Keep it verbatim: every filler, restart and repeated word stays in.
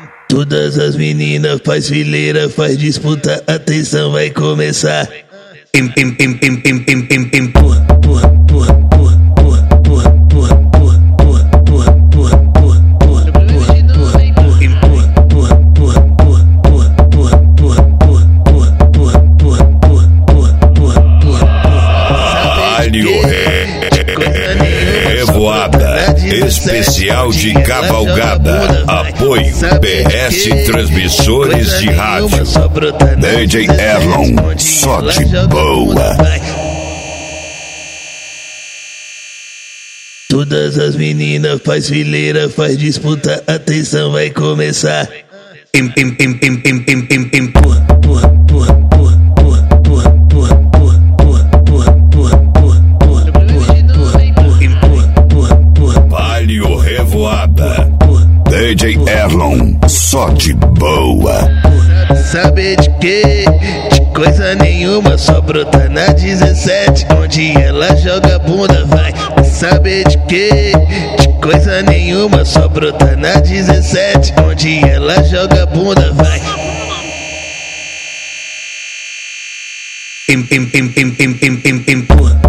Todas as meninas faz fileira, faz disputa, atenção vai começar. Pim pim pim pim pim pim pim pim porra, porra, porra, porra, porra, porra, porra, porra, porra, porra, porra, porra, porra, Revoada especial de cavalgada. Apoio P S Transmissores de Rádio. D J Erlon, só de boa. Todas as meninas faz fileira, faz disputa, atenção vai começar. Pim pim pim pim pim pim pim pim porra, porra, porra, porra, porra, porra, porra, porra, porra, porra, porra, porra, porra. Palio Revoada. D J Erlon, só de boa. Saber de quê? De coisa nenhuma, só brota na dezessete, onde ela joga bunda, vai. Saber de quê? De coisa nenhuma, só brota na dezessete, onde ela joga bunda, vai. Pim pim pim pim pim pim pim pim porra.